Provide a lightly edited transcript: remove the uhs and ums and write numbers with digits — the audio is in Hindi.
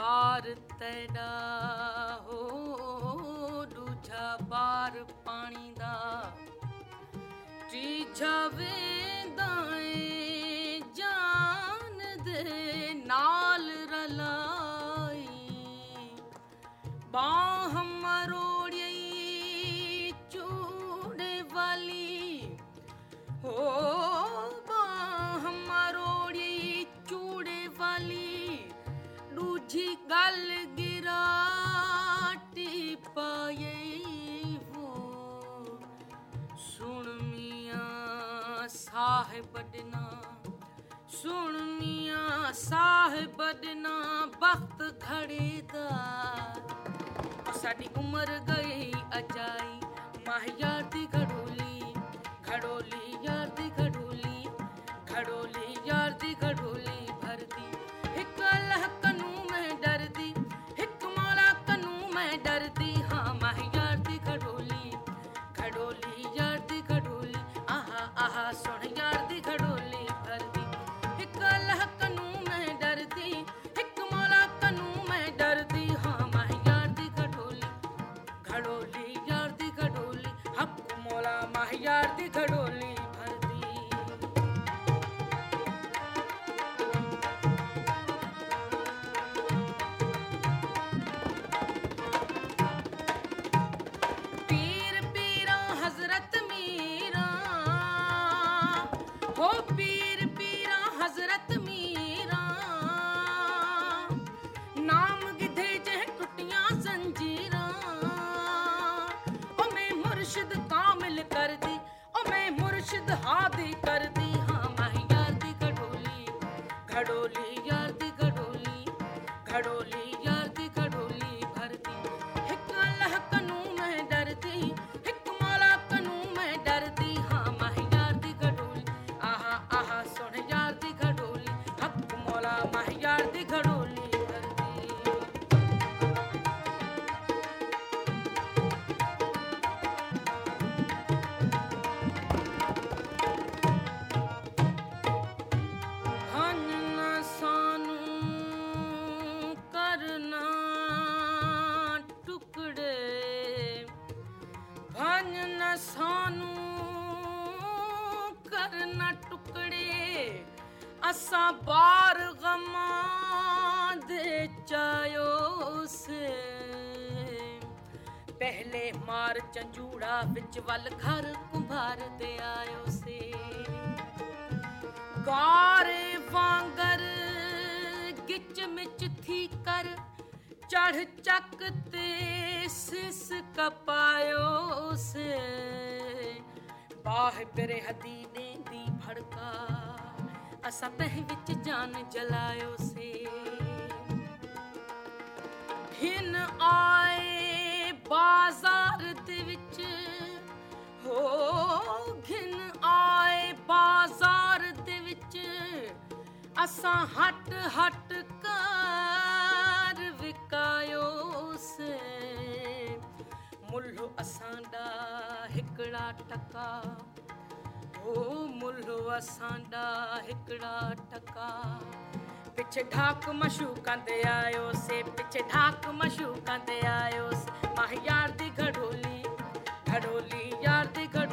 बार तेरा हो दूजा बार पानी दा तीजा वेंदाए जान दे नाल रलाई बाह मरोड़ी चूड़े वाली हो बाह मरोड़ी चूड़े वाली दूजी गल गिराटी पाए वो सुन मियां साहिबदना सुन मियां साहिबदना वक्त घड़े दा साडी उम्र गई अजाई माहियार दी घड़ोली घड़ोली यार दी घड़ोली घड़ोली यार दी घड़ोली भरदी हिक अल्लाह कनू मैं डरदी हिक मौला कनू मैं डरदी हाँ माहियार दी घड़ोली घड़ोली यार दी घड़ोली आहा आहा सुन यार दी घड़ोली भरदी हिक अल्लाह कनू मैं डरदी हिक मौला कनू मैं डरदी हाँ माहियार दी घड़ोली घड़ोली यार दी घड़ोली हक मौला माहियार दी घड़ोली हादी कर दी हाँ माहियार दी घड़ोली घड़ोली यार दी घड़ोली घड़ोली यार दी घड़ोली भरदी हिक अल्लाह कनू मैं डरदी हिक मौला कनू मैं डरदी हाँ माहियार दी घड़ोली आहा आहा सुन यार दी घड़ोली हक मौला माहियार दी घड़ोली सानू करना टुकड़े असा बार गमा दे चायो से पहले मार चंजूड़ा बिच वल घर कुंभार दे आयो से गारे वांगर गिच मिच थी कर चढ़ चक ते सिस कपायो से बाह तेरे हदीने दी भड़का असा तह विच जान जलायो से घिन आए बाजार दे विच हो घिन आए बाजार दे विच असा हट हट कर विकायो से मुल्लो असांडा हिकड़ा टका हो मुल्लो असांडा हिकड़ा टका पिछे ढाक मशू कंदे आयो से पिछे ढाक मशू कंदे आयो से माहियार दी घड़ोली घड़ोली यार दी घड़ोली